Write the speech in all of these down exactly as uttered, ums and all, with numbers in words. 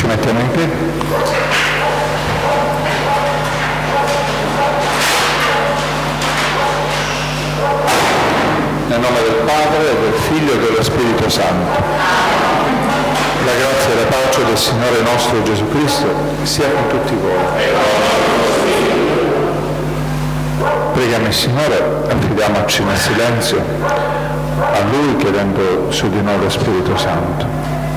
mettiamo in piedi. Nel nome del Padre, del Figlio e dello Spirito Santo. La grazia e la pace del Signore nostro Gesù Cristo sia con tutti voi. Preghiamo il Signore, affidiamoci nel silenzio a Lui, chiedendo su di noi lo Spirito Santo.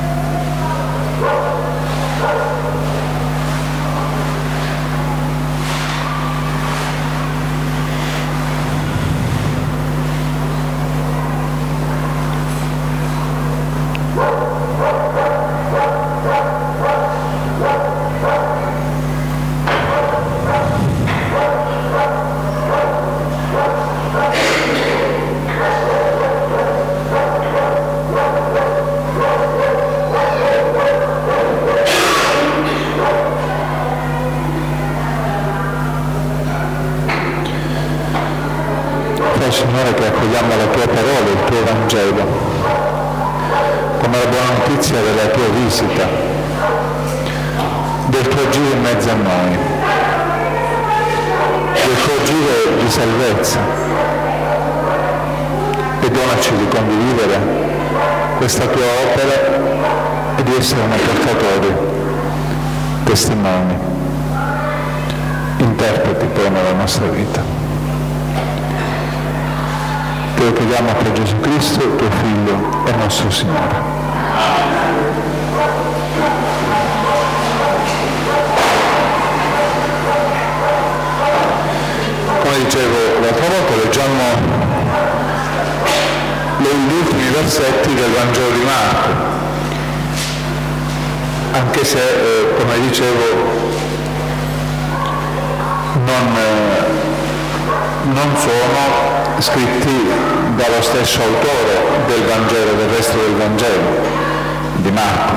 Signore, che accogliamo la tua parola, il tuo Vangelo, come la buona notizia della tua visita, del tuo giro in mezzo a noi, del tuo giro di salvezza, e donaci di condividere questa tua opera e di essere una portatori, testimoni, interpreti poi nella nostra vita. Te lo chiediamo per Gesù Cristo, tuo Figlio e nostro Signore. Come dicevo l'altra volta, leggiamo gli ultimi versetti del Vangelo di Marco, anche se, eh, come dicevo, non, eh, non sono scritti dallo stesso autore del Vangelo, del resto del Vangelo, di Marco.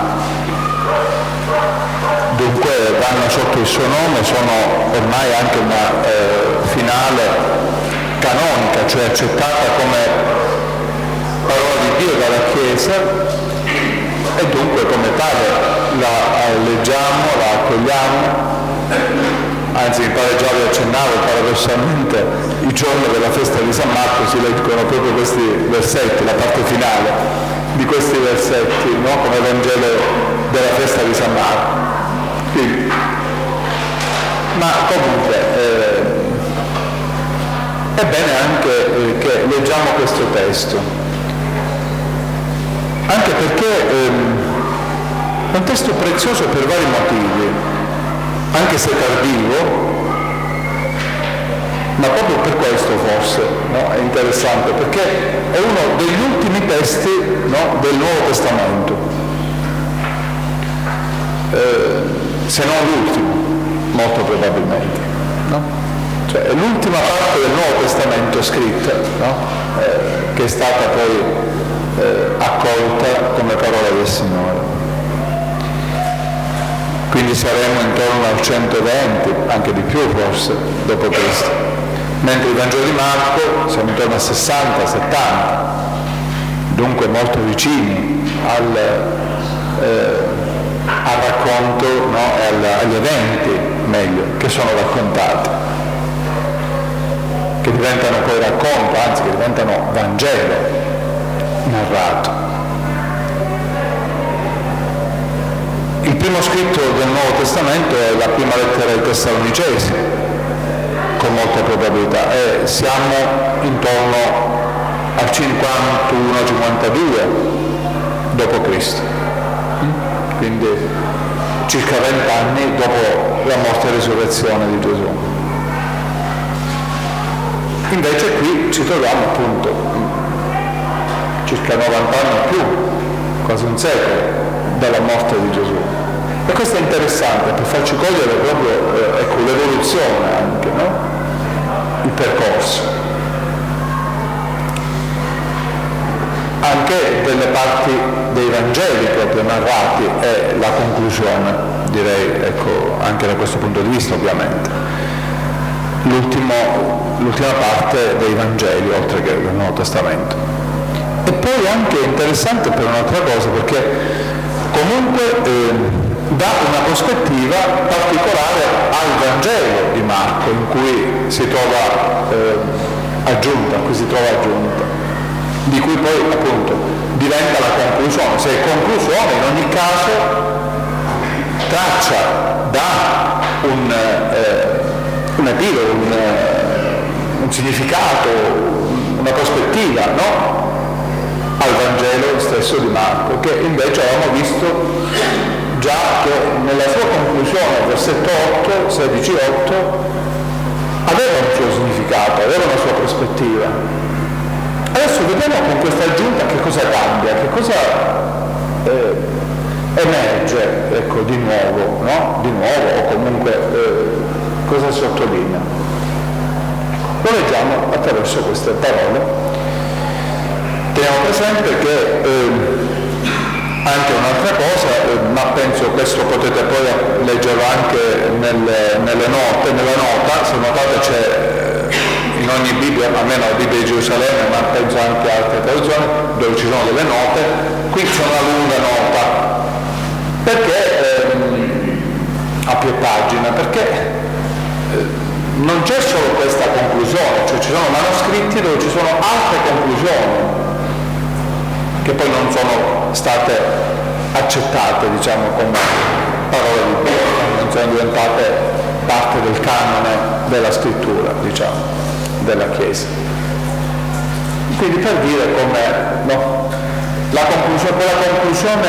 Dunque vanno sotto il suo nome, sono ormai anche una eh, finale canonica, cioè accettata come parola di Dio dalla Chiesa, e dunque come tale la leggiamo, la accogliamo. Anzi, mi pare già vi accennavo, paradossalmente il giorno della festa di San Marco si leggono proprio questi versetti, la parte finale di questi versetti, no? Come Vangelo della festa di San Marco. Quindi, ma comunque eh, è bene anche eh, che leggiamo questo testo, anche perché eh, è un testo prezioso per vari motivi, anche se tardivo, ma proprio per questo forse, no? È interessante, perché è uno degli ultimi testi, no? Del Nuovo Testamento, eh, se non l'ultimo, molto probabilmente, no? Cioè è l'ultima parte del Nuovo Testamento scritta, no? eh, che è stata poi eh, accolta come parola del Signore. Quindi saremo intorno al centoventi, anche di più forse, dopo Cristo. Mentre il Vangelo di Marco siamo intorno a sessanta settanta, dunque molto vicini al, eh, al racconto, no? e al, agli eventi, meglio, che sono raccontati, che diventano poi racconto, anzi che diventano Vangelo narrato. Il primo scritto del Nuovo Testamento è la prima lettera ai Tessalonicesi, con molta probabilità, e siamo intorno al cinquantuno cinquantadue dopo Cristo, quindi circa vent'anni dopo la morte e risurrezione di Gesù. Invece qui ci troviamo appunto circa novanta anni più, quasi un secolo dalla morte di Gesù. E questo è interessante per farci cogliere proprio eh, ecco, l'evoluzione anche, no? Il percorso. Anche delle parti dei Vangeli proprio narrati e la conclusione, direi, ecco, anche da questo punto di vista ovviamente. L'ultimo, l'ultima parte dei Vangeli, oltre che del Nuovo Testamento. E poi anche interessante per un'altra cosa, perché comunque eh, dà una prospettiva particolare al Vangelo di Marco, in cui si trova eh, aggiunta, qui si trova aggiunta, di cui poi appunto diventa la conclusione. Se è conclusione, in ogni caso traccia, dà un, eh, un epilogo, un, eh, un significato, una prospettiva, no? Al Vangelo stesso di Marco, che invece avevamo visto già che nella sua conclusione, versetto otto, sedici otto, aveva un suo significato, aveva una sua prospettiva. Adesso vediamo con questa aggiunta che cosa cambia, che cosa eh, emerge, ecco, di nuovo, no? Di nuovo, o comunque eh, cosa sottolinea. Lo leggiamo attraverso queste parole. Teniamo presente che eh, anche un'altra cosa, eh, ma penso questo potete poi leggerlo anche nelle, nelle note, nella nota, se notate c'è eh, in ogni Bibbia, almeno la Bibbia di Gerusalemme, ma penso anche altre traduzioni, dove ci sono delle note, qui c'è una lunga nota, perché ehm, a più pagine, perché eh, non c'è solo questa conclusione, cioè ci sono manoscritti dove ci sono altre conclusioni, che poi non sono state accettate, diciamo, come parole di Dio, non sono diventate parte del canone della scrittura, diciamo, della Chiesa. Quindi per dire come, no, la conclusione, quella conclusione,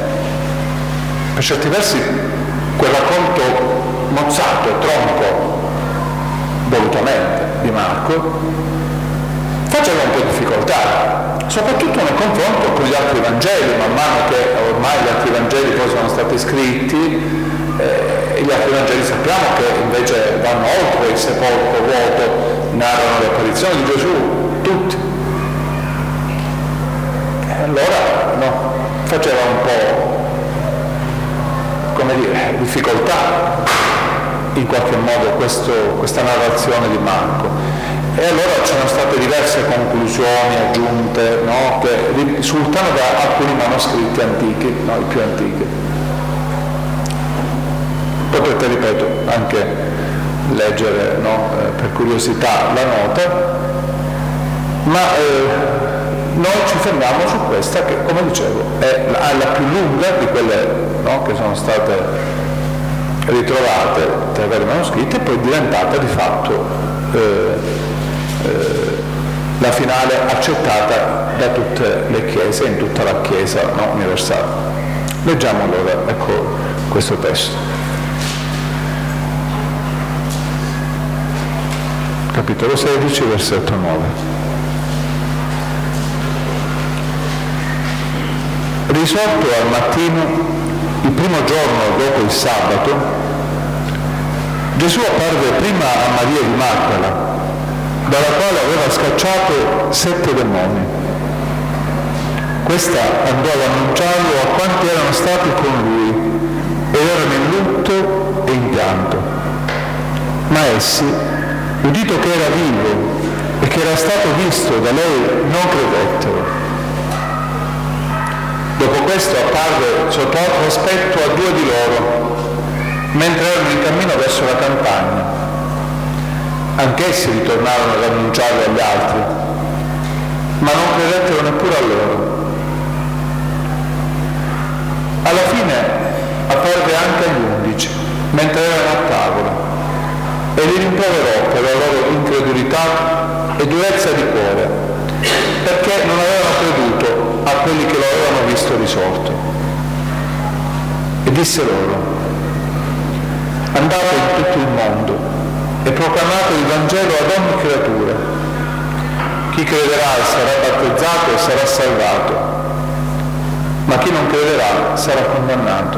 per certi versi, quel racconto mozzato, tronco, volutamente, di Marco, faceva un po' difficoltà, soprattutto nel confronto con gli altri Vangeli, man mano che ormai gli altri Vangeli poi sono stati scritti, eh, e gli altri Vangeli sappiamo che invece vanno oltre il sepolcro vuoto, narrano le apparizioni di Gesù, tutti. E allora no, faceva un po', come dire, difficoltà in qualche modo questo, questa narrazione di Marco. E allora ci sono state diverse conclusioni aggiunte, no, che risultano da alcuni manoscritti antichi, no, i più antichi. Potete, ripeto, anche leggere, no, eh, per curiosità la nota, ma eh, noi ci fermiamo su questa che, come dicevo, è la, la più lunga di quelle, no, che sono state ritrovate tra i vari manoscritti e poi è diventata di fatto eh, la finale accettata da tutte le chiese, in tutta la Chiesa, no, universale. Leggiamo allora, ecco, questo testo. Capitolo sedici, versetto nove. Risorto al mattino, il primo giorno dopo il sabato, Gesù apparve prima a Maria di Magdala, dalla quale aveva scacciato sette demoni. Questa andò ad annunciarlo a quanti erano stati con lui ed erano in lutto e in pianto. Ma essi, udito che era vivo e che era stato visto da lei, non credettero. Dopo questo apparve sotto altro aspetto a due di loro, mentre erano in cammino verso la campagna. Anch'essi ritornarono ad annunciarlo agli altri, ma non credettero neppure a loro. Alla fine apparve anche agli undici, mentre erano a tavola, e li rimproverò per la loro incredulità e durezza di cuore, perché non avevano creduto a quelli che lo avevano visto risorto. E disse loro: andate in tutto il mondo e proclamate il Vangelo ad ogni creatura. Chi crederà e sarà battezzato e sarà salvato, ma chi non crederà sarà condannato.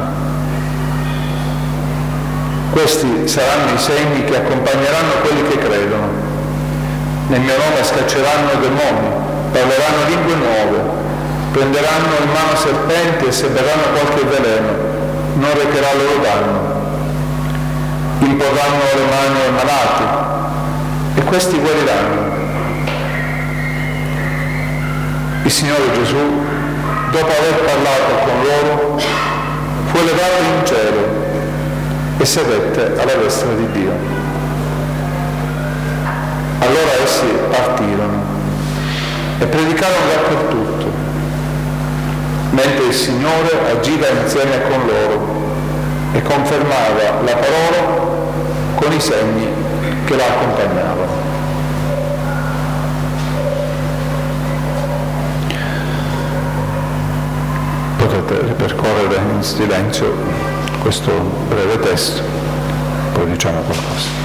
Questi saranno i segni che accompagneranno quelli che credono. Nel mio nome scacceranno demoni, parleranno lingue nuove, prenderanno in mano serpenti e se berranno qualche veleno, non recherà loro danno. Imporranno le mani ai malati e questi guariranno. Il Signore Gesù, dopo aver parlato con loro, fu fu elevato in cielo e sedette alla destra di Dio. Allora essi partirono e predicarono dappertutto, mentre il Signore agiva insieme con loro e confermava la parola con i segni che la accompagnavano. Potete ripercorrere in silenzio questo breve testo, poi diciamo qualcosa.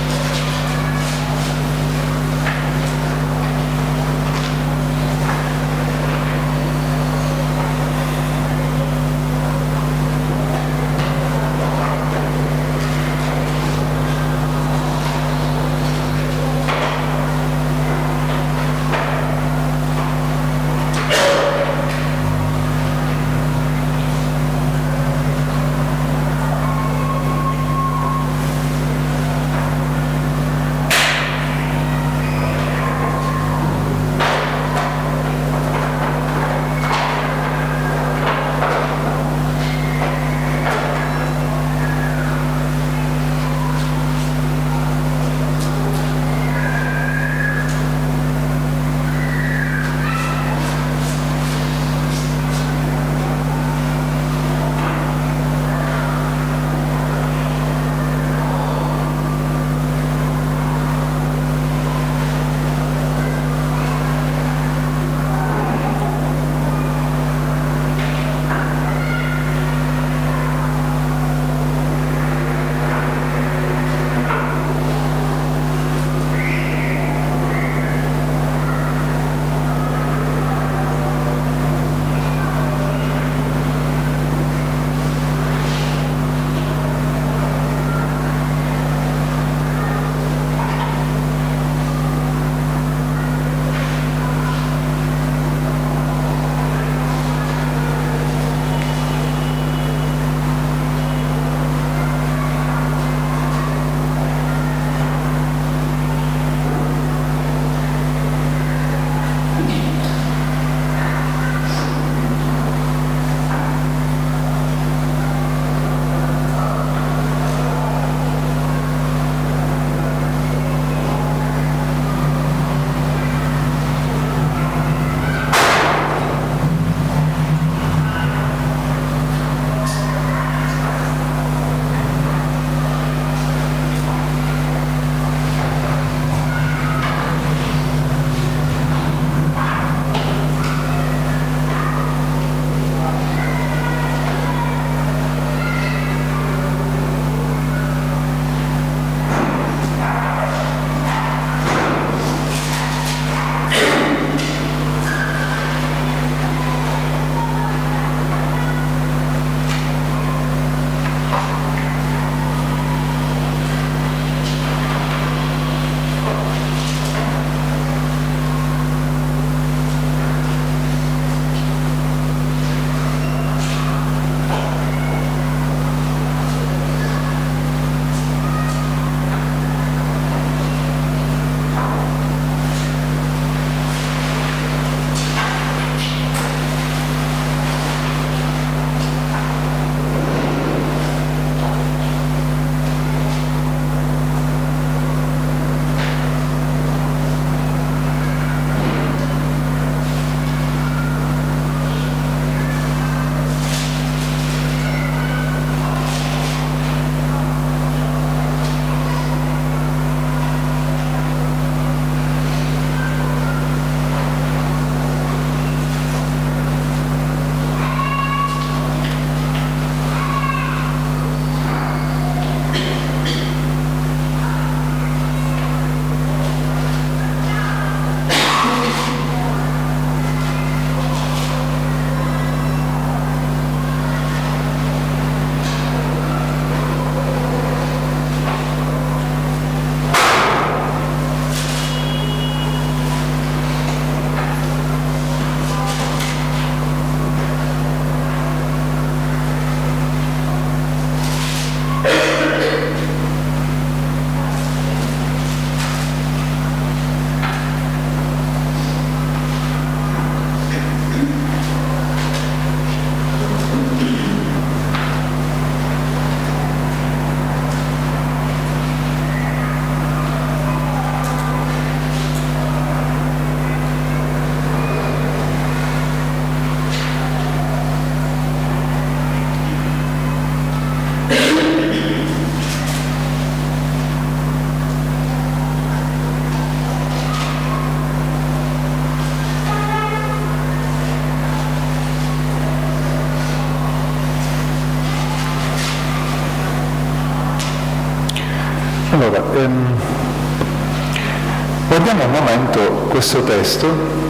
ehm, guardiamo un momento questo testo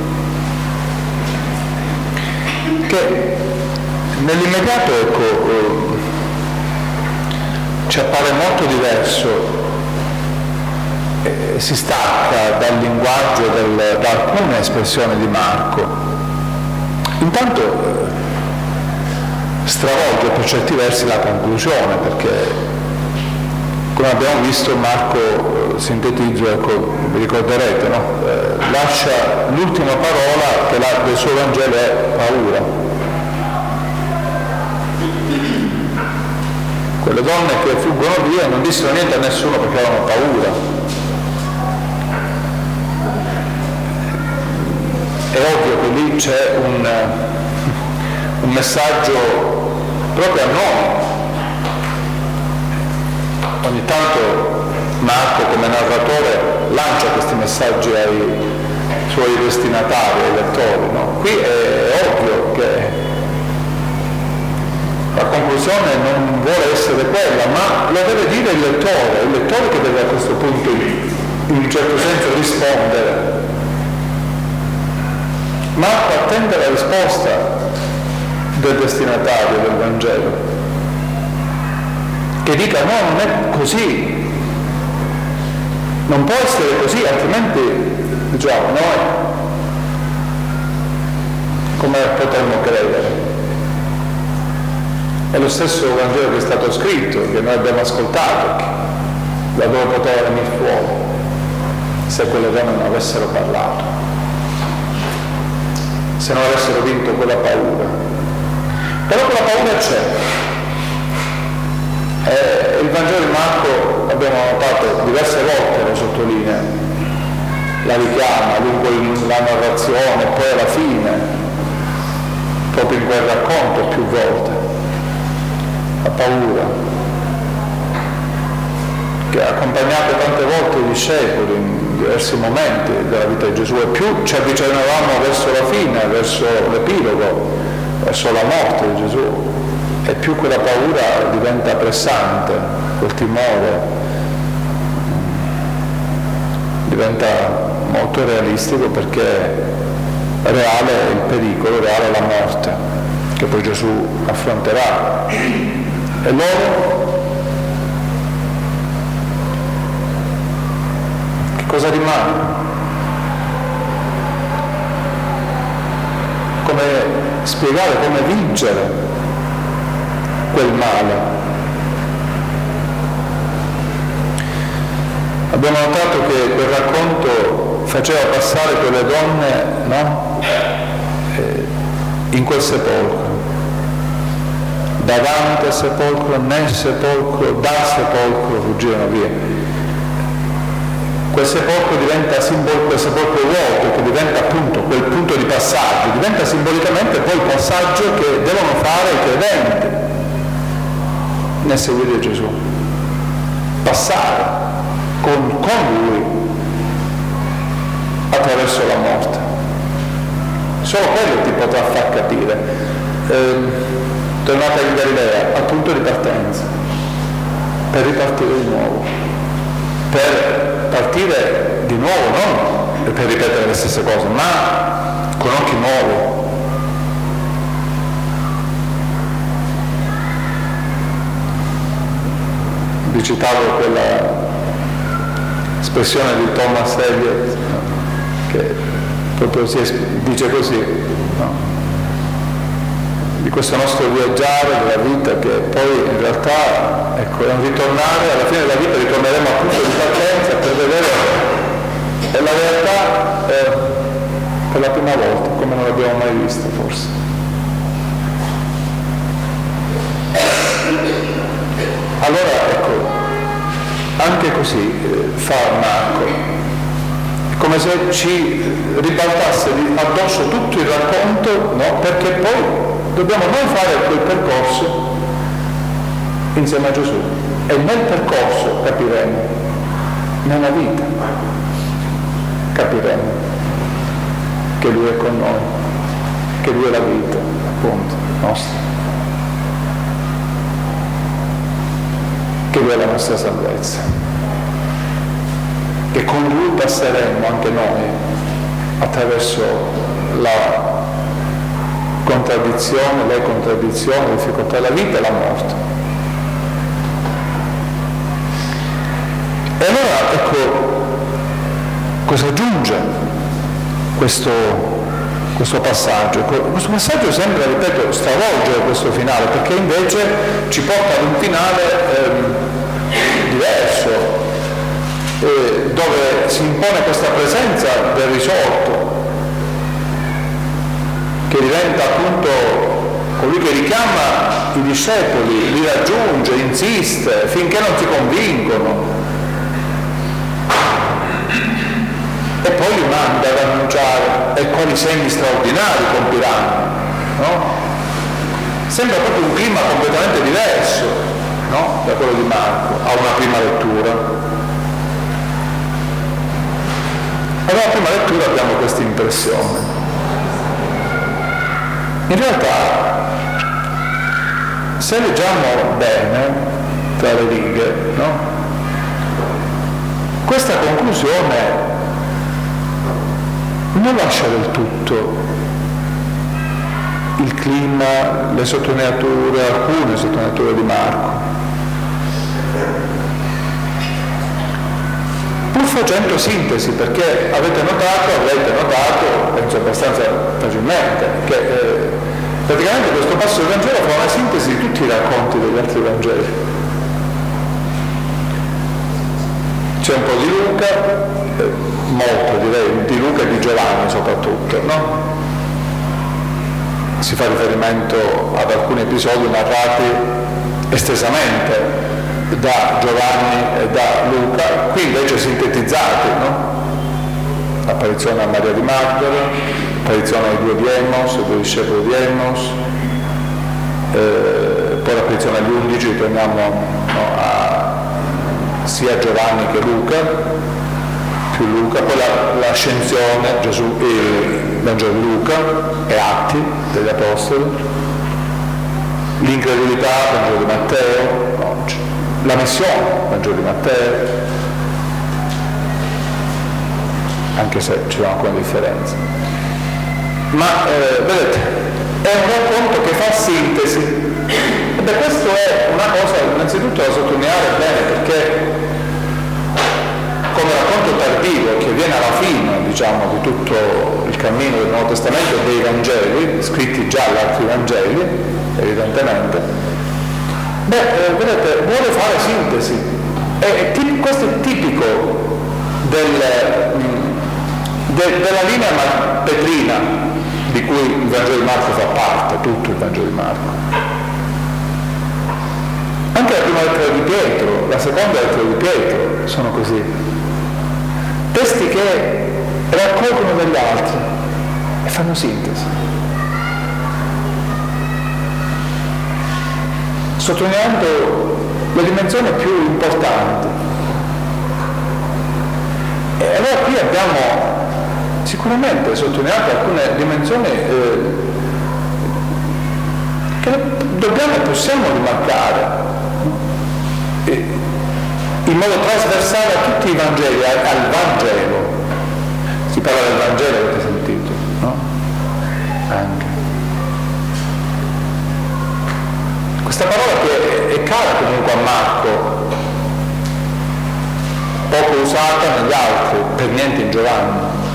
che nell'immediato, ecco, eh, ci appare molto diverso, eh, si stacca dal linguaggio del, da alcune espressioni di Marco. Intanto eh, stravolge per certi versi la conclusione, perché come abbiamo visto Marco, eh, sintetizzo, ecco, vi ricorderete, no? eh, lascia l'ultima parola che la, del suo Vangelo è paura. Quelle donne che fuggono via non dissero niente a nessuno perché avevano paura. È ovvio che lì c'è un, un messaggio proprio a noi. Ogni tanto Marco, come narratore, lancia questi messaggi ai suoi destinatari, ai lettori, no? Qui è ovvio che la conclusione non vuole essere quella, ma lo deve dire il lettore, il lettore che deve a questo punto in un certo senso rispondere. Marco attende la risposta del destinatario del Vangelo, che dica no, non è così, non può essere così, altrimenti diciamo noi come potremmo credere? È lo stesso Vangelo che è stato scritto, che noi abbiamo ascoltato, da dove poteva venire fuori se quelle donne non avessero parlato, se non avessero vinto quella paura. Però quella paura c'è. Eh, il Vangelo di Marco, abbiamo notato diverse volte, lo sottolinea, la richiama lungo la narrazione, poi alla fine, proprio in quel racconto più volte. La paura che ha accompagnato tante volte i discepoli in diversi momenti della vita di Gesù, e più ci avvicinavamo verso la fine, verso l'epilogo, verso la morte di Gesù, e più quella paura diventa pressante, quel timore diventa molto realistico, perché reale è il pericolo, reale è la morte che poi Gesù affronterà. E loro che cosa rimane? Come spiegare, come vincere quel male? Abbiamo notato che quel racconto faceva passare quelle donne, no? eh, in quel sepolcro, davanti al sepolcro, nel sepolcro, dal sepolcro fuggirono via. Quel sepolcro diventa simbolo, quel sepolcro vuoto, che diventa appunto quel punto di passaggio, diventa simbolicamente poi il passaggio che devono fare i credenti nel seguire Gesù. Passare con, con Lui attraverso la morte. Solo quello ti potrà far capire. Eh, tornate in Galilea, al punto di partenza, per ripartire di nuovo, per partire di nuovo, non per ripetere le stesse cose, ma con occhi nuovi. Vi citavo quella espressione di Thomas Eliot, che proprio si dice così, no? Di questo nostro viaggiare della vita, che poi in realtà, ecco, è un ritornare, alla fine della vita ritorneremo al punto di partenza per vedere la realtà eh, per la prima volta, come non l'abbiamo mai vista forse. Allora, ecco, anche così eh, fa Marco, è come se ci ribaltasse addosso tutto il racconto, no? Perché poi dobbiamo noi fare quel percorso insieme a Gesù, e nel percorso capiremo, nella vita capiremo che Lui è con noi, che Lui è la vita, appunto, nostra, che Lui è la nostra salvezza. che con lui passeremo anche noi attraverso la contraddizione, le contraddizioni, le difficoltà della vita e la morte. E allora ecco cosa aggiunge questo, questo passaggio. Questo passaggio sembra, ripeto, stravolgere questo finale, perché invece ci porta ad un finale ehm, diverso, eh, dove si impone questa presenza del risorto, che diventa appunto colui che richiama i discepoli, li raggiunge, insiste, finché non si convincono, e poi li manda ad annunciare e quali segni straordinari compiranno, no? Sembra proprio un clima completamente diverso, no? Da quello di Marco, a una prima lettura. Alla prima lettura abbiamo questa impressione. In realtà, se leggiamo bene tra le righe, no? Questa conclusione non lascia del tutto il clima, le sottolineature, alcune sottolineature di Marco, pur facendo sintesi, perché avete notato, avrete notato, penso abbastanza facilmente, che eh, praticamente questo passo del Vangelo fa una sintesi di tutti i racconti degli altri Vangeli. C'è un po' di Luca, eh, molto direi, di Luca e di Giovanni soprattutto, no? Si fa riferimento ad alcuni episodi narrati estesamente da Giovanni e da Luca, qui invece sintetizzati, no? L'apparizione a Maria di Magdala, l'apparizione ai due di Emos, ai due discepoli di Emos, eh, poi l'apparizione agli undici, ritorniamo no, a sia Giovanni che Luca, più Luca, poi la, l'ascensione, Gesù, il Vangelo di Luca e Atti degli Apostoli, l'incredulità, Vangelo di Matteo, no, la missione, Vangelo di Matteo, anche se ci sono alcune differenze. Ma eh, vedete, è un racconto che fa sintesi. Ed è questo è una cosa innanzitutto da sottolineare bene, perché come racconto tardivo che viene alla fine, diciamo, di tutto il cammino del Nuovo Testamento e dei Vangeli, scritti già agli altri Vangeli, evidentemente, beh, eh, vedete, vuole fare sintesi. E, e tip, questo è tipico del, de, della linea petrina di cui il Vangelo di Marco fa parte, tutto il Vangelo di Marco. Anche la prima lettera di Pietro, la seconda lettera di Pietro sono così. Testi che raccolgono degli altri e fanno sintesi, sottolineando le dimensioni più importanti. E allora qui abbiamo sicuramente sottolineato alcune dimensioni eh, che dobbiamo e possiamo rimarcare in modo trasversale a tutti i Vangeli, al Vangelo. Si parla del Vangelo, avete sentito, no? Anche. Questa parola che è cara comunque a Marco, poco usata negli altri, per niente in Giovanni,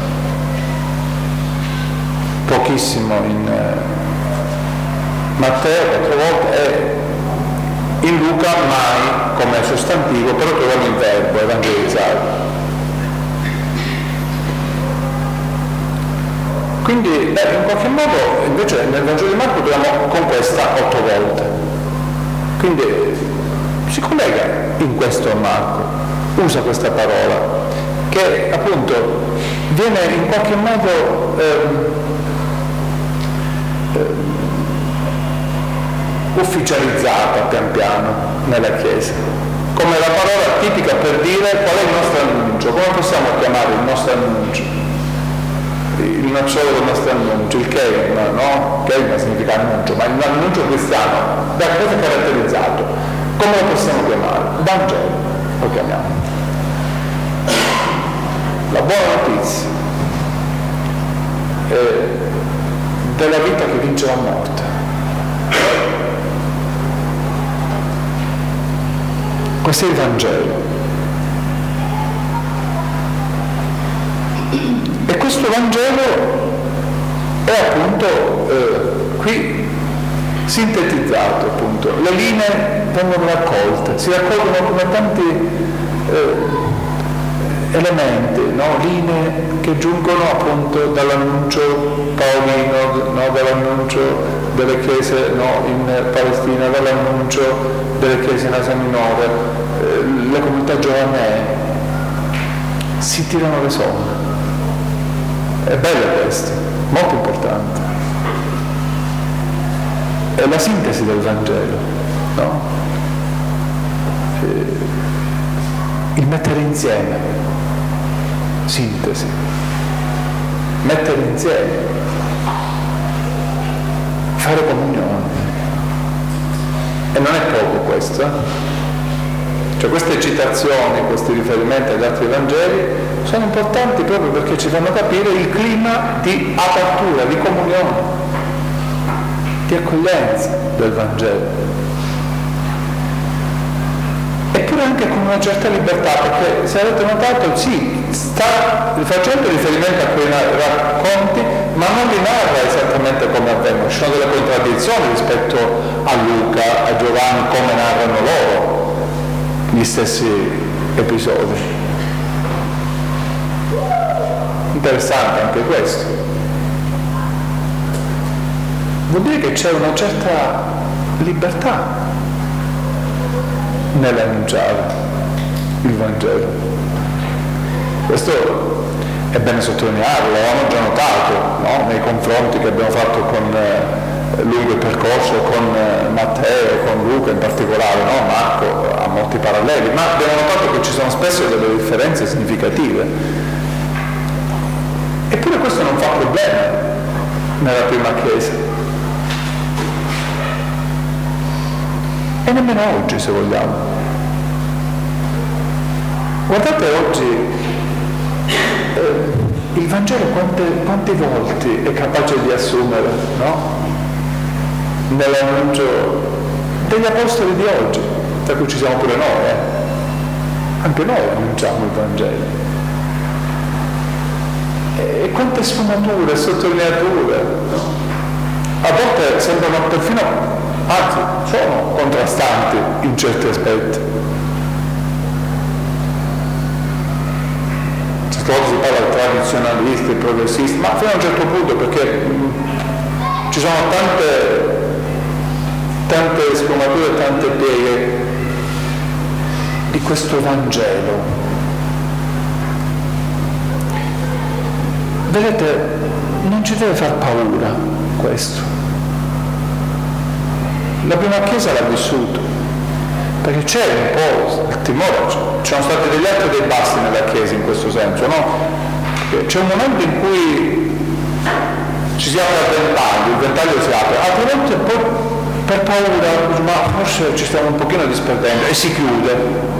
pochissimo in eh, Matteo, quattro volte, e in Luca mai come sostantivo, però troviamo il verbo evangelizzare. Quindi beh, in qualche modo invece nel Vangelo di Marco troviamo con questa otto volte, quindi si collega in questo a Marco, usa questa parola che appunto viene in qualche modo ehm, ehm, ufficializzata pian piano nella Chiesa, come la parola tipica per dire qual è il nostro annuncio, come possiamo chiamare il nostro annuncio, il nocciolo del nostro annuncio, il keima, no? Keima significa annuncio, ma l'annuncio cristiano da cosa è caratterizzato? Come lo possiamo chiamare? Vangelo lo chiamiamo. la buona notizia eh, della vita che vince la morte. Questo è il Vangelo. E questo Vangelo è appunto eh, qui sintetizzato, appunto. Le linee vengono raccolte, si raccolgono come tanti eh, elementi, no? Linee che giungono appunto dall'annuncio paolino, no? Dall'annuncio delle chiese no? in Palestina, dall'annuncio delle chiese in Asia Minore, eh, le comunità giovanee si tirano le somme. È bello questo, molto importante. È la sintesi del Vangelo, no? Eh, il mettere insieme, sintesi, mettere insieme, fare comunione. E non è poco questo, eh? Cioè queste citazioni, questi riferimenti agli altri Vangeli sono importanti proprio perché ci fanno capire il clima di apertura, di comunione, di accoglienza del Vangelo. Eppure anche con una certa libertà, perché se avete notato, sì, sta facendo riferimento a quei racconti, ma non li narra esattamente come avvengono. Ci sono delle contraddizioni rispetto a Luca, a Giovanni, come narrano loro gli stessi episodi. Interessante anche questo. Vuol dire che c'è una certa libertà nell'annunciare il Vangelo. Questo è bene sottolinearlo, l'avevamo già notato, no? Nei confronti che abbiamo fatto con eh, lungo il percorso, con eh, Matteo, con Luca in particolare, no? Marco ha molti paralleli, ma abbiamo notato che ci sono spesso delle differenze significative. Eppure questo non fa problema nella prima Chiesa. E nemmeno oggi, se vogliamo. Guardate oggi eh, il Vangelo quante, quante volte è capace di assumere, no? Nell'annuncio degli apostoli di oggi, tra cui ci siamo pure noi, eh? Anche noi annunciamo il Vangelo. E quante sfumature e sottolineature, no? A volte sembrano perfino, anzi, sono contrastanti in certi aspetti. Certe volte si parla di tradizionalisti, progressisti, ma fino a un certo punto, perché mh, ci sono tante, tante sfumature, tante pieghe di questo Vangelo. Vedete, non ci deve far paura questo. La prima Chiesa l'ha vissuto, perché c'è un po' il timore, ci sono stati degli alti e dei bassi nella Chiesa in questo senso, no? C'è un momento in cui ci si apre il ventaglio, il ventaglio si apre, altre volte poi per paura, ma forse ci stiamo un pochino disperdendo, e si chiude.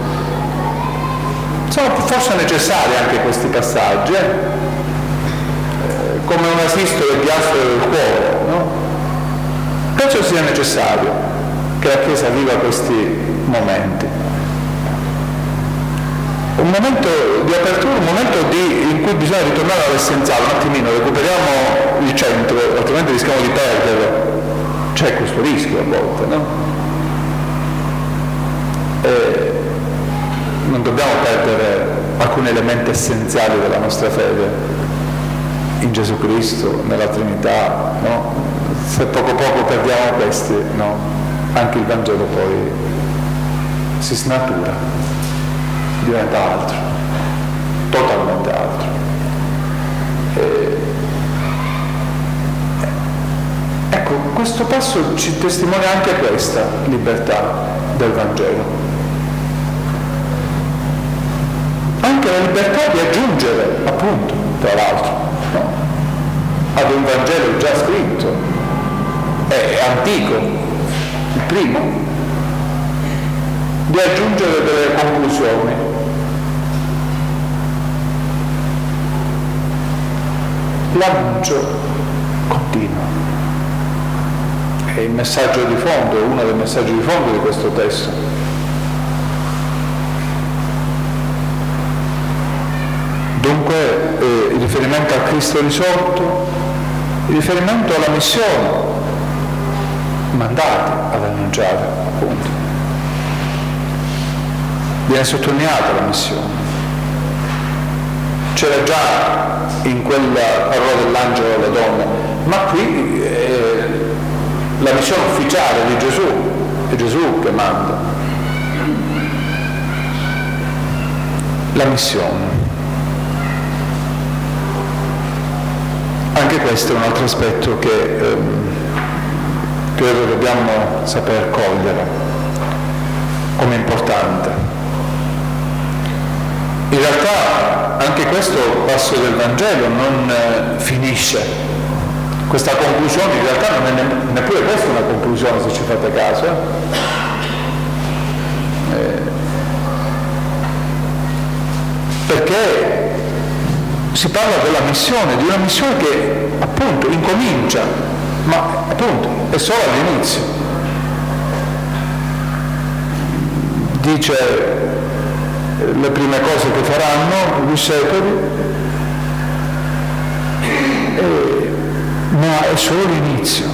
Sono forse necessari anche questi passaggi, eh? Come un asistole di astro del cuore, no? Penso sia necessario che la Chiesa viva questi momenti. Un momento di apertura, un momento di, in cui bisogna ritornare all'essenziale, un attimino, recuperiamo il centro, altrimenti rischiamo di perderlo. C'è questo rischio a volte, no? E non dobbiamo perdere alcuni elementi essenziali della nostra fede in Gesù Cristo, nella Trinità, no? Se poco poco perdiamo questi, no? Anche il Vangelo poi si snatura, diventa altro, totalmente altro. E... Ecco, questo passo ci testimonia anche questa libertà del Vangelo. Anche la libertà di aggiungere, appunto, tra l'altro, no? Ad un Vangelo già scritto, è, è antico, il primo, di aggiungere delle conclusioni. l'annuncio continua. È il messaggio di fondo, uno dei messaggi di fondo di questo testo. Dunque eh, il riferimento a Cristo risorto, il riferimento alla missione, mandati ad annunciare, appunto. Viene sottolineata la missione. C'era già in quella parola dell'angelo alla donna, ma qui eh, la missione ufficiale di Gesù, è Gesù che manda. La missione. Anche questo è un altro aspetto che ehm, credo dobbiamo saper cogliere come importante. In realtà anche questo passo del Vangelo non eh, finisce. Questa conclusione in realtà non è ne- neppure questa una conclusione, se ci fate caso. Eh, perché si parla della missione, di una missione che appunto incomincia, ma appunto è solo all'inizio. Dice le prime cose che faranno i discepoli, eh, ma è solo l'inizio.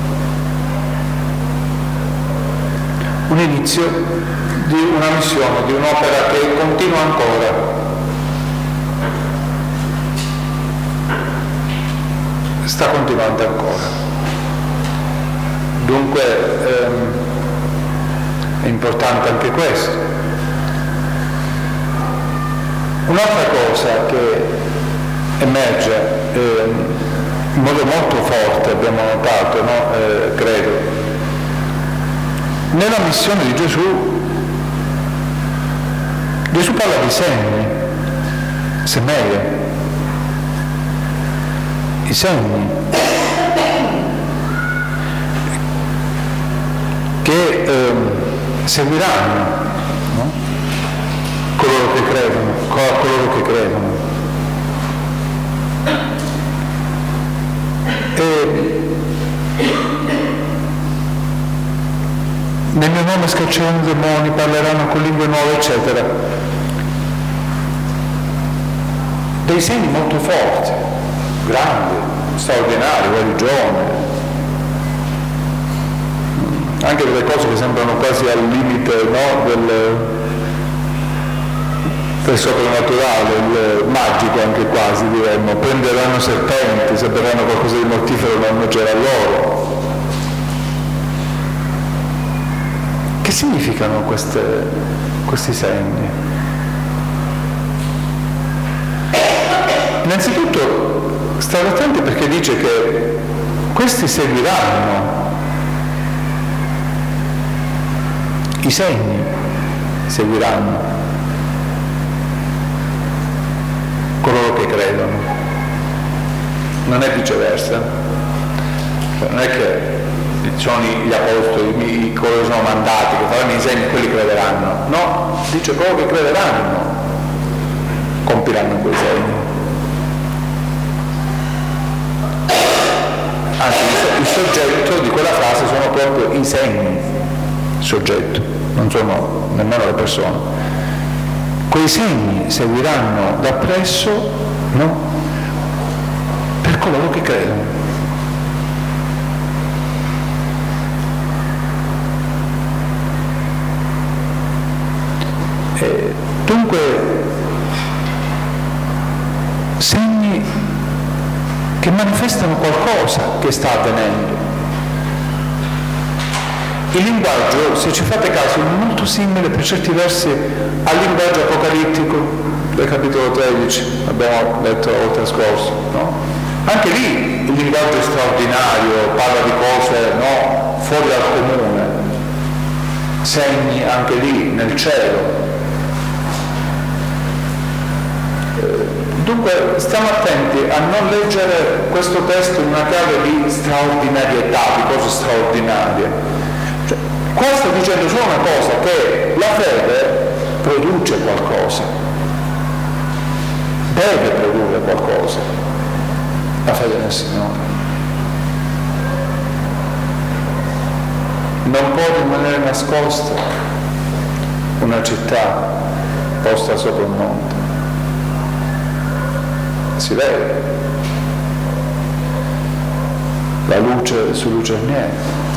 Un inizio di una missione, di un'opera che continua ancora. Sta continuando ancora. Dunque ehm, è importante anche questo. Un'altra cosa che emerge eh, in modo molto forte, abbiamo notato, no? eh, credo, nella missione di Gesù, Gesù parla di segni, semele, i segni che eh, seguiranno, no? coloro che credono, coloro che credono. E nel mio nome scacceranno demoni, parleranno con lingue nuove, eccetera. Dei segni molto forti, grandi, straordinari, guarigione, anche delle cose che sembrano quasi al limite, no, del, del soprannaturale, il magico anche quasi, diremmo. Prenderanno serpenti, se berranno qualcosa di mortifero non mangerà loro. Che significano queste, questi segni? Innanzitutto state attenti, perché dice che questi seguiranno i segni, seguiranno coloro che credono, non è viceversa, non è che sono gli apostoli, coloro che sono mandati, che faranno i segni, quelli crederanno, no, dice coloro che crederanno compiranno quei segni. Anzi, il soggetto di quella frase sono proprio i segni, soggetto, non sono nemmeno le persone. Quei segni seguiranno da presso, no? Per coloro che credono. E dunque, segni che manifestano qualcosa che sta avvenendo. Il linguaggio, se ci fate caso, è molto simile per certi versi al linguaggio apocalittico del capitolo tredici, abbiamo letto la volta scorsa, no? Anche lì il linguaggio è straordinario, parla di cose, no, fuori dal comune, segni anche lì nel cielo. Dunque stiamo attenti a non leggere questo testo in una chiave di straordinarietà, di cose straordinarie. Cioè, qua sta dicendo solo una cosa, che la fede produce qualcosa, deve produrre qualcosa. la fede nel Signore. Non può rimanere nascosta una città posta sopra un monte. Si vede la luce su Lucerniere,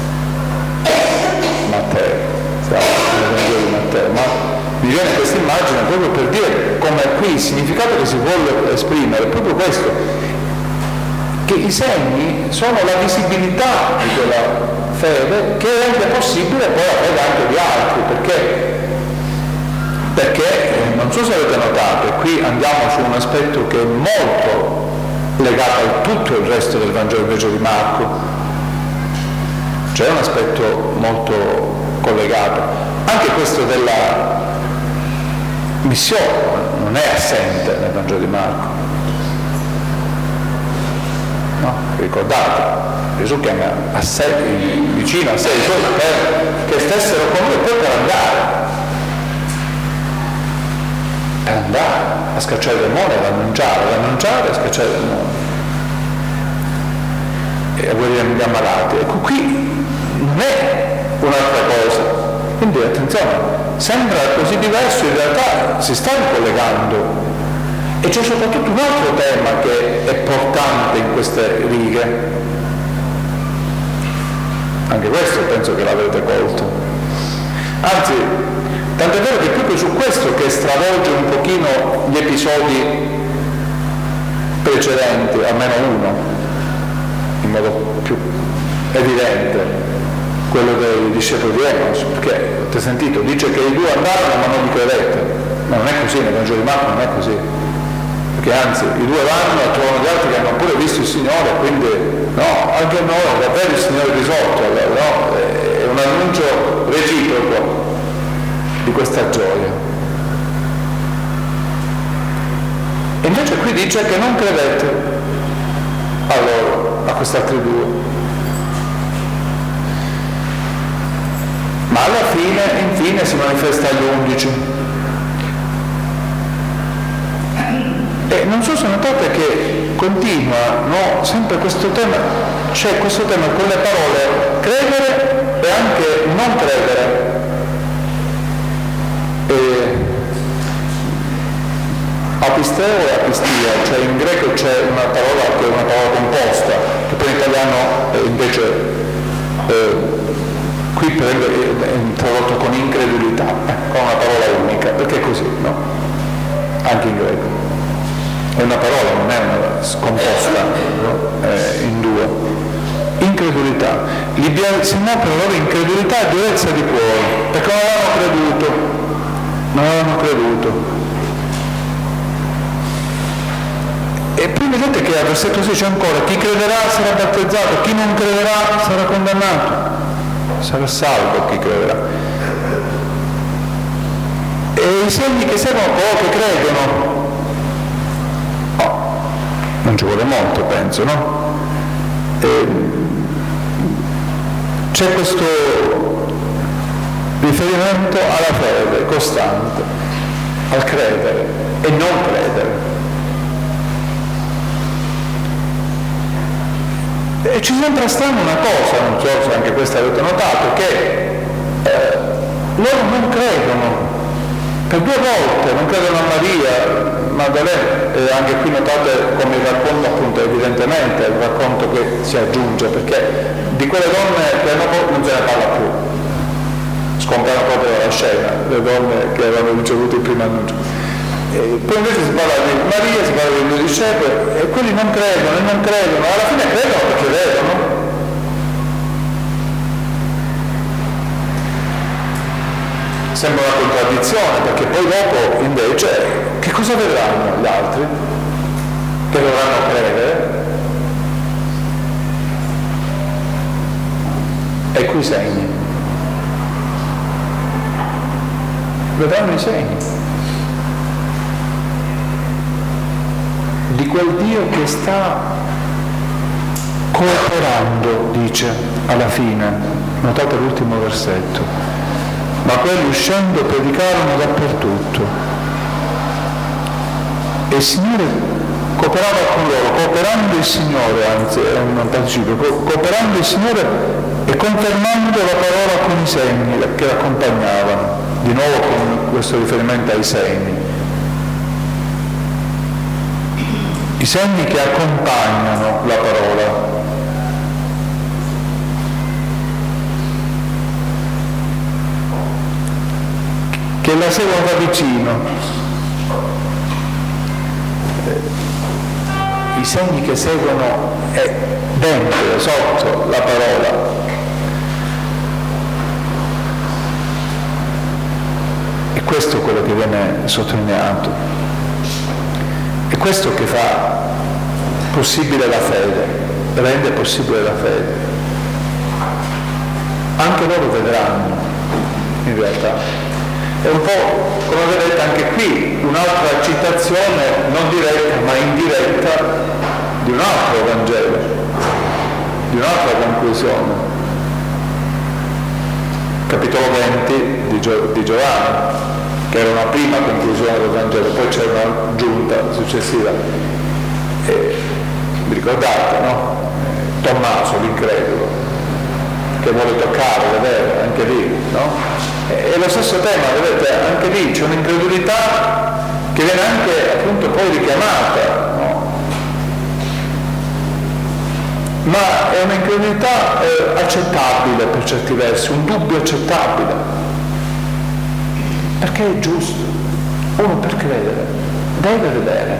Matteo, siamo nel Vangelo di Matteo, ma mi viene questa immagine proprio per dire come qui il significato che si vuole esprimere è proprio questo, che i segni sono la visibilità di quella fede che rende possibile poi la fede anche di altri, perché perché eh, non so se avete notato, e qui andiamo su un aspetto che è molto legato a tutto il resto del Vangelo invece di Marco, c'è un aspetto molto collegato, anche questo della missione non è assente nel Vangelo di Marco, no? Ricordate, Gesù chiama a sé, vicino a sé i suoi per che stessero con lui e poi per andare per andare a scacciare il demone, ad annunciare, ad annunciare e a scacciare il demone e a guarire gli ammalati. Ecco, qui non è un'altra cosa, quindi attenzione, sembra così diverso, in realtà si sta ricollegando, e c'è soprattutto un altro tema che è portante in queste righe, anche questo penso che l'avete colto, anzi tanto è vero che è proprio su questo che stravolge un pochino gli episodi precedenti, almeno uno, in modo più evidente, quello dei discepoli di Emos, perché avete sentito, dice che i due andarono ma non gli credette, ma non è così, nel Vangelo di Marco non è così, perché anzi i due vanno e trovano gli altri che hanno pure visto il Signore, quindi no, anche noi davvero il Signore risorto, no? È un annuncio reciproco di questa gioia. E invece qui dice che non credete a loro, a questi altri due, ma alla fine, infine si manifesta agli undici. E non so se notate che continua, no? Sempre questo tema, c'è questo tema con le parole credere e anche non credere. E apisteo e apistia, cioè in greco c'è una parola che è una parola composta, che poi in italiano eh, invece eh, qui prende, è tradotto con incredulità, eh, con una parola unica, perché è così, no? Anche in greco. È una parola, non è una scomposta, no? eh, in due. Incredulità. Li biasimò per la loro incredulità e durezza di cuore, perché non avevano creduto. Non avevano creduto. E poi vedete che al versetto sei c'è ancora: chi crederà sarà battezzato, chi non crederà sarà condannato, sarà salvo chi crederà. E i segni che servono a coloro che credono, no, non ci vuole molto, penso, no? E c'è questo riferimento alla fede costante, al credere e non credere. E ci sembra strano una cosa, non so se anche questa avete notato, che eh, loro non credono, per due volte non credono a Maria Maddalena, e anche qui notate come il racconto, appunto, evidentemente il racconto che si aggiunge, perché di quelle donne che non se ne parla più, scompaiono proprio dalla scena, le donne che avevano ricevuto il primo annuncio. E poi invece si parla di Maria, si parla dei due discepoli, e quelli non credono e non credono, alla fine credono perché vedono. Sembra una contraddizione, perché poi dopo invece che cosa vedranno gli altri? Che dovranno credere? E qui i segni. Vedranno i segni di quel Dio che sta cooperando, dice alla fine, notate l'ultimo versetto, ma quelli uscendo predicarono dappertutto e il Signore cooperava con loro, cooperando il Signore, anzi è un participio, cooperando il Signore e confermando la parola con i segni che l'accompagnavano, di nuovo con questo riferimento ai segni. I segni che accompagnano la parola. Che la seguono da vicino. I segni che seguono è dentro, sotto la parola. E questo è quello che viene sottolineato. È questo che fa possibile la fede, rende possibile la fede. Anche loro vedranno, in realtà. È un po', come vedete anche qui, un'altra citazione, non diretta ma indiretta, di un altro Vangelo, di un'altra conclusione. Capitolo venti di, Gio- di Giovanni, che era una prima conclusione del Vangelo, poi c'è una giunta successiva. E, vi ricordate, no? Tommaso, l'incredulo, che vuole toccare, vedere, anche lì, no? È lo stesso tema, vedete, anche lì c'è un'incredulità che viene anche appunto poi richiamata, no? Ma è un'incredulità eh, accettabile per certi versi, un dubbio accettabile, perché è giusto. Uno per credere deve vedere.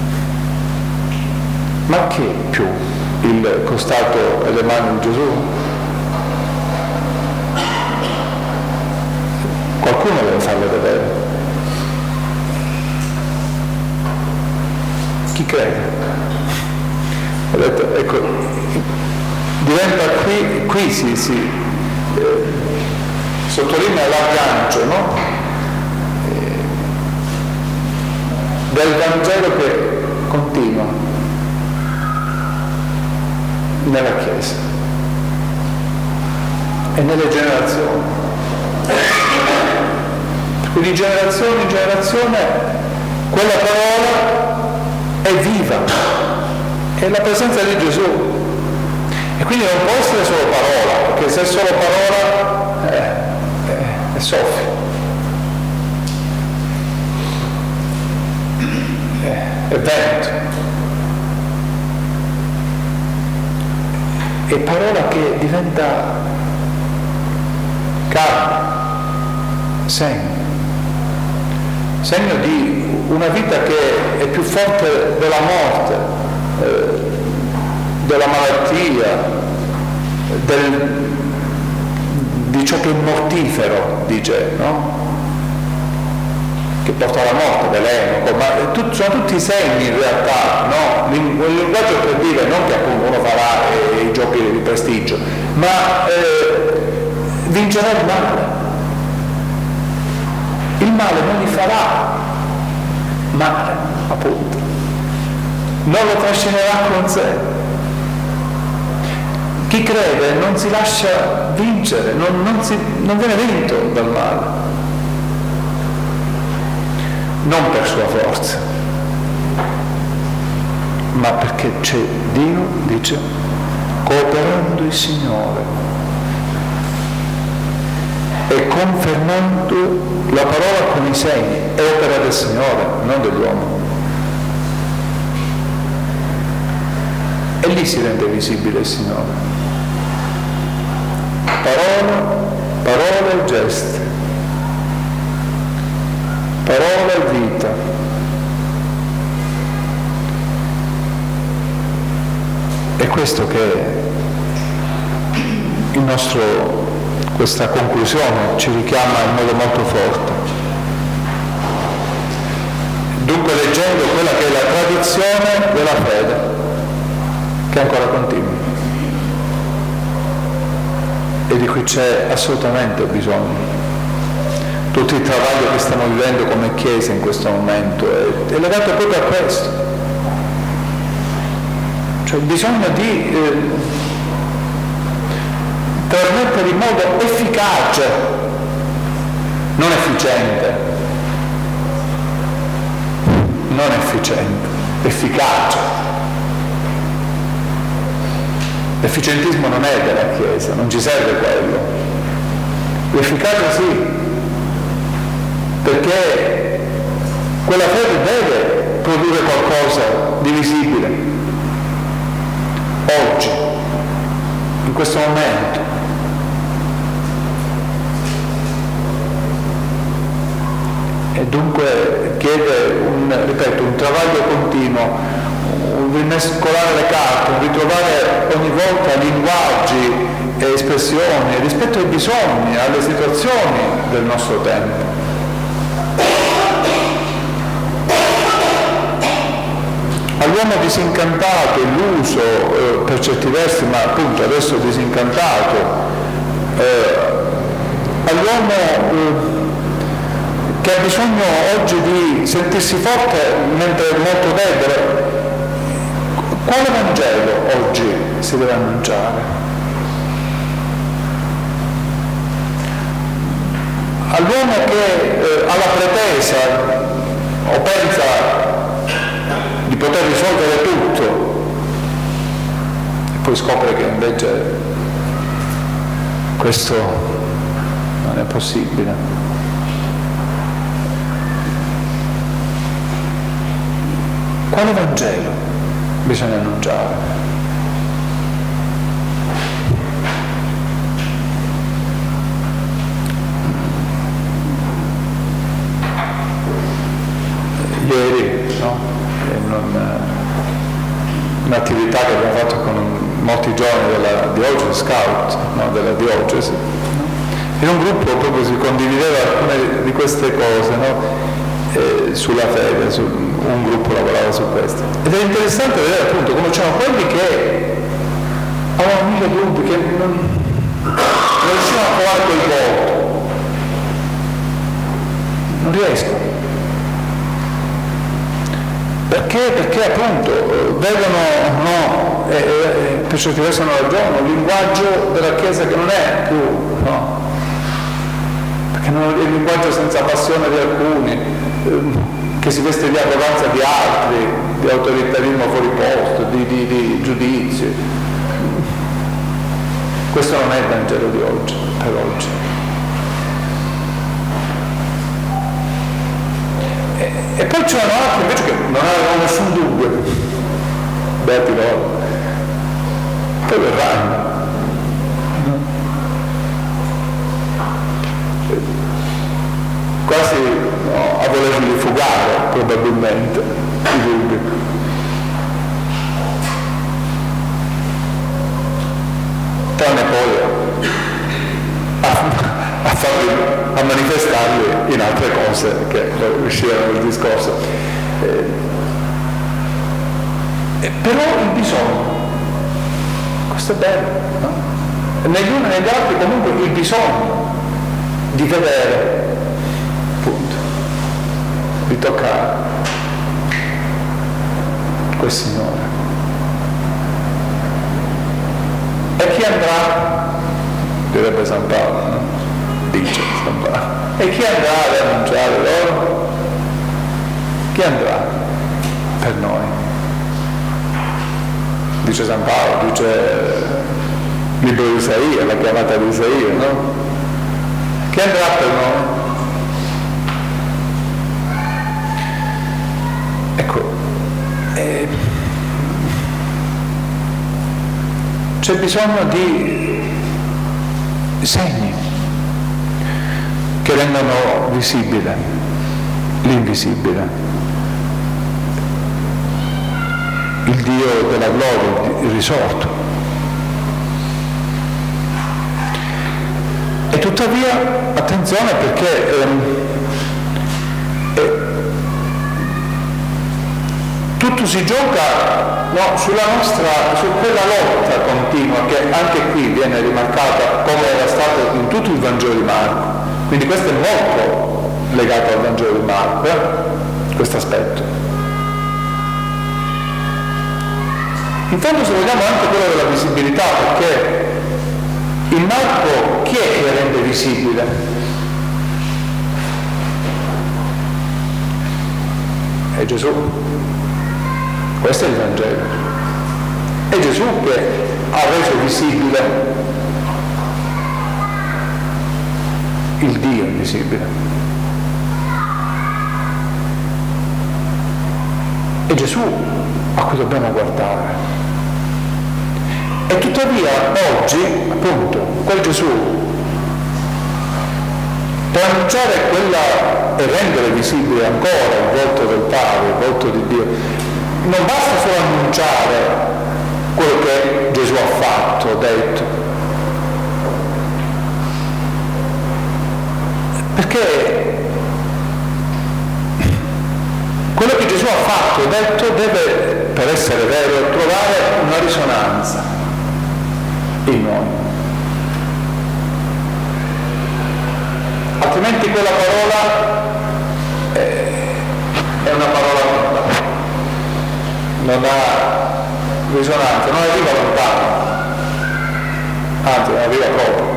Ma che più? Il costato e le mani di Gesù? Qualcuno deve farle vedere. Chi crede? Vedete, ecco, diventa qui, qui si, si eh, sottolinea l'aggancio, no? Eh, del Vangelo che continua nella Chiesa e nelle generazioni. Di generazione in generazione quella parola è viva, è la presenza di Gesù, e quindi non può essere solo parola, perché se è solo parola eh, eh, è soffio, eh, è vento, è parola che diventa carne, segno. Segno di una vita che è più forte della morte, eh, della malattia, del, di ciò che è mortifero, dice, no? Che porta alla morte, veleno, ma tut, sono tutti segni in realtà, no? Il linguaggio per dire non che appunto uno farà eh, i giochi di prestigio, ma eh, vincerà il male. Il male non gli farà male, appunto, non lo trascinerà con sé. Chi crede non si lascia vincere, non, non, si, non viene vinto dal male, non per sua forza, ma perché c'è Dio, dice, cooperando il Signore e confermando la parola con i segni. È opera del Signore, non dell'uomo. E lì si rende visibile il Signore. Parola, parola e gesti, parola e vita. È questo che il nostro questa conclusione ci richiama in modo molto forte. Dunque, leggendo quella che è la tradizione della fede, che ancora continua e di cui c'è assolutamente bisogno. Tutto il travaglio che stiamo vivendo come Chiesa in questo momento è, è legato proprio a questo, cioè il bisogno di eh, trasmettere in modo efficace, non efficiente, non efficiente, efficace. L'efficientismo non è della Chiesa, non ci serve quello. L'efficacia sì, perché quella fede deve produrre qualcosa di visibile oggi, in questo momento. E dunque chiede un, ripeto, un travaglio continuo, un rimescolare le carte, un ritrovare ogni volta linguaggi e espressioni rispetto ai bisogni, alle situazioni del nostro tempo. All'uomo disincantato, illuso eh, per certi versi, ma appunto adesso disincantato, eh, all'uomo eh, che ha bisogno oggi di sentirsi forte mentre è molto debole, quale Vangelo oggi si deve annunciare? All'uomo che eh, ha la pretesa o pensa di poter risolvere tutto e poi scopre che invece questo non è possibile. Quale Vangelo bisogna annunciare? Ieri, no? In un, un'attività che abbiamo fatto con molti giovani della diocesi, scout, no? della diocesi, no? In un gruppo proprio si condivideva alcune di queste cose, no? Eh, sulla fede, su, un gruppo lavorava su questo. Ed è interessante vedere appunto come c'erano quelli che avevano mille dubbi, che non, non riuscivano a trovare quel volto. Non riescono. Perché? Perché appunto vedono, no, e, e, per certi versi hanno ragione, un linguaggio della Chiesa che non è più, no? Perché non è il linguaggio senza passione di alcuni, che si veste di arroganza di altri, di autoritarismo fuori posto, di, di, di giudizio. Questo non è il Vangelo di oggi, per oggi. E, e poi c'erano altri invece che non avevano nessun dubbio, beati loro, poi verranno. Quasi no, a volerli fugare probabilmente i dubbi. Tranne poi a, a, farli, a manifestarli in altre cose che uscirono nel discorso. Eh, eh, però il bisogno, questo è bello, no? Negli uni e negli altri comunque il bisogno di vedere, appunto, di toccare quel Signore. E chi andrà? Direbbe San Paolo, no? Dice San Paolo. E chi andrà ad annunciare loro? Chi andrà per noi? Dice San Paolo, dice il libro di Isaia, la chiamata di Isaia, no? Chi andrà per noi? Ecco, eh, c'è bisogno di segni che rendano visibile l'invisibile, il Dio della gloria, il risorto. E tuttavia, attenzione, perché ehm, eh, tutto si gioca, no, sulla nostra, su quella lotta continua che anche qui viene rimarcata come era stato in tutto il Vangelo di Marco. Quindi questo è molto legato al Vangelo di Marco, eh? questo aspetto. In fondo, se vogliamo, anche quello della visibilità, perché in Marco chi è che rende visibile? È Gesù. Questo è il Vangelo. È Gesù che ha reso visibile il Dio invisibile. È Gesù a cui dobbiamo guardare. E tuttavia oggi, appunto, quel Gesù, per annunciare quella e rendere visibile ancora il volto del Padre, il volto di Dio, non basta solo annunciare quello che Gesù ha fatto, detto, perché quello che Gesù ha fatto e detto deve, per essere vero, trovare una risonanza in noi. Altrimenti quella parola è, è una parola non ha risonanza, non arriva lontano, anzi non arriva proprio.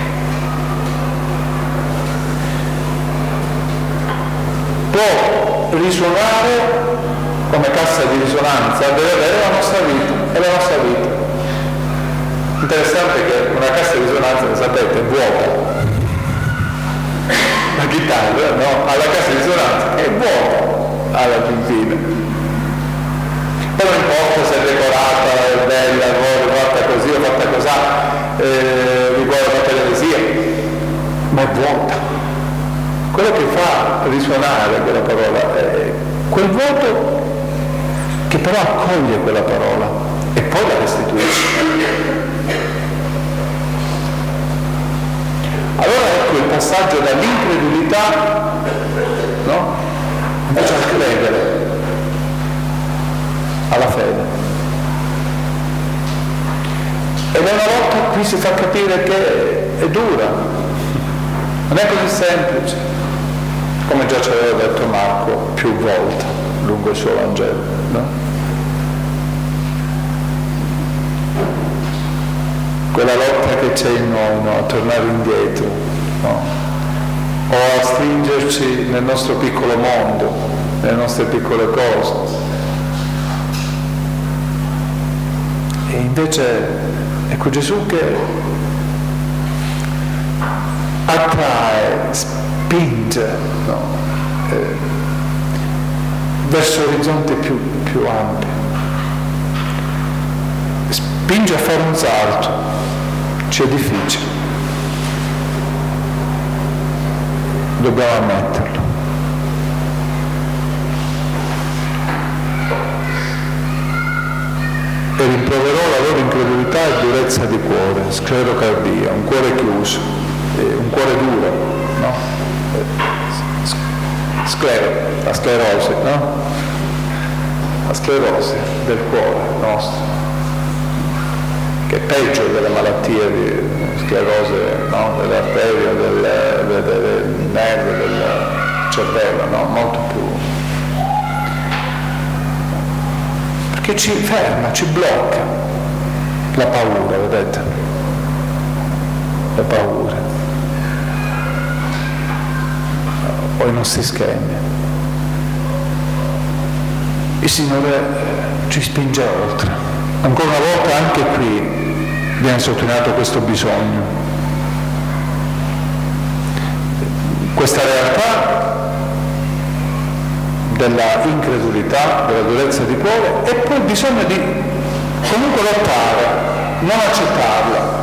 Può risuonare come cassa di risonanza, deve avere la nostra vita, è la nostra vita. Interessante che una cassa di risonanza, lo sapete, è vuota. La chitarra, no? Alla cassa di risonanza è vuota alla fin fine. Poi non importa se è decorata, è bella, è fatta così o fatta così, eh, riguarda la televisia, ma è vuota. Quello che fa risuonare quella parola è quel vuoto che però accoglie quella parola e poi la restituisce. Allora ecco il passaggio dall'incredulità, no? Invece a credere, alla fede. Ed è una lotta, qui si fa capire che è dura, non è così semplice, come già ci aveva detto Marco più volte lungo il suo Vangelo, no? Quella lotta che c'è in noi, no? A tornare indietro, no? O a stringerci nel nostro piccolo mondo, nelle nostre piccole cose. E invece ecco Gesù che attrae, spinge, no? eh, verso orizzonti più, più ampi, spinge a fare un salto, ci edificia, dobbiamo ammetterlo. E rimproverò la loro incredulità e durezza di cuore, sclerocardia, un cuore chiuso, eh, un cuore duro, no? Sclero, la sclerosi, no? La sclerosi del cuore nostro, che è peggio delle malattie di sclerosi, no? Delle arterie, del, del, del nervo, del cervello, no? Molto più. Perché ci ferma, ci blocca la paura, vedete? Le paure. O i nostri schemi. Il Signore ci spinge oltre. Ancora una volta anche qui viene sottolineato questo bisogno. Questa realtà della incredulità, della durezza di cuore e poi bisogno di comunque lottare, non accettarla.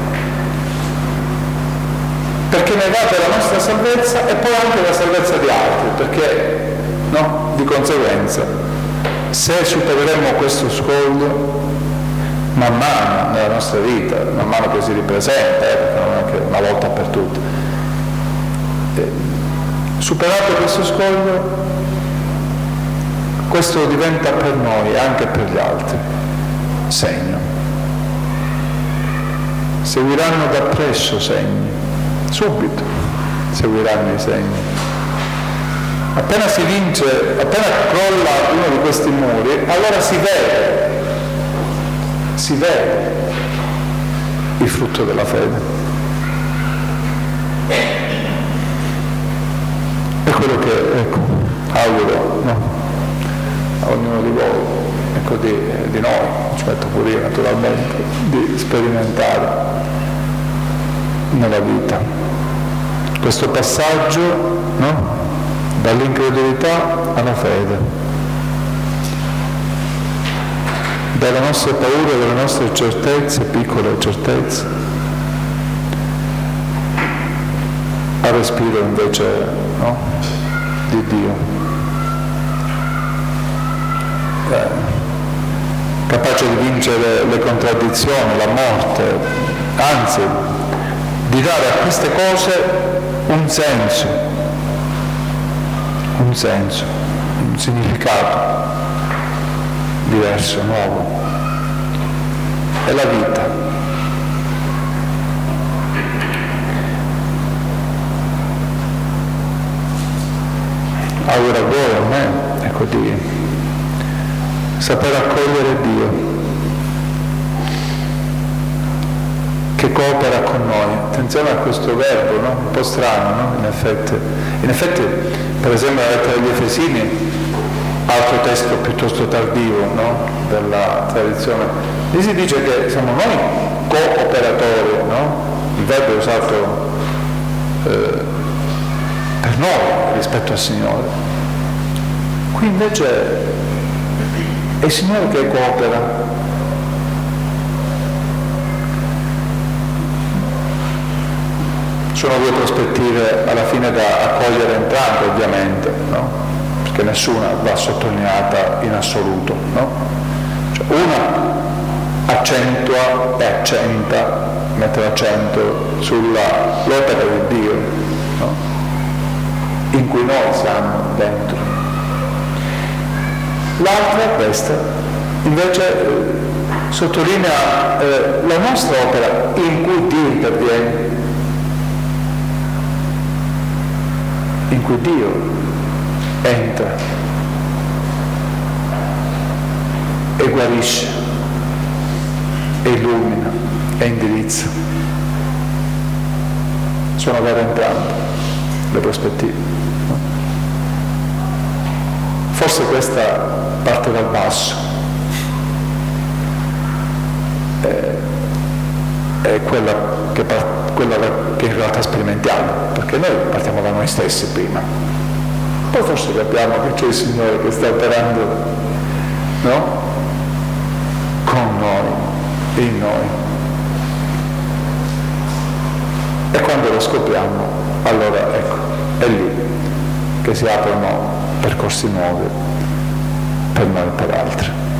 Perché negate la nostra salvezza e poi anche la salvezza di altri, perché no? Di conseguenza, se supereremo questo scoglio man mano nella nostra vita, man mano che si ripresenta, eh, perché non è che una volta per tutte, eh, superato questo scoglio, questo diventa per noi e anche per gli altri segno. Seguiranno da presso segni. Subito seguiranno i segni. Appena si vince, appena crolla uno di questi muri, allora si vede, si vede il frutto della fede. È quello che, ecco, auguro, no? A ognuno di voi. ecco, di, di noi, ci metto pure io naturalmente, di sperimentare nella vita questo passaggio, no? Dall'incredulità alla fede, dalle nostre paure, dalle nostre certezze, piccole certezze, al respiro invece, no? Di Dio. Eh, capace di vincere le contraddizioni, la morte, anzi di dare a queste cose un senso, un senso, un significato diverso, nuovo. È la vita. Auguro a voi, a me, ecco, di saper accogliere Dio che coopera con noi. Attenzione a questo verbo, no? Un po' strano, no? In effetti. In effetti, per esempio, la lettera agli Efesini, altro testo piuttosto tardivo, no? Della tradizione, lì si dice che siamo noi cooperatori, no? Il verbo è usato eh, per noi rispetto al Signore. Qui invece è il Signore che coopera. Sono due prospettive alla fine da accogliere entrambe, ovviamente, no? Perché nessuna va sottolineata in assoluto, no? Cioè, una accentua e accenta, mette l'accento sull'opera di Dio, no? In cui noi siamo dentro. L'altra, questa, invece eh, sottolinea eh, la nostra opera in cui Dio interviene, in cui Dio entra e guarisce, e illumina, e indirizza. Sono vere entrambe le prospettive. Forse questa parte dal basso, è, è quella, che part, quella che in realtà sperimentiamo, perché noi partiamo da noi stessi prima, poi forse capiamo che c'è il Signore che sta operando, no? Con noi, in noi. E quando lo scopriamo, allora ecco, è lì che si aprono percorsi nuovi per noi e per altri.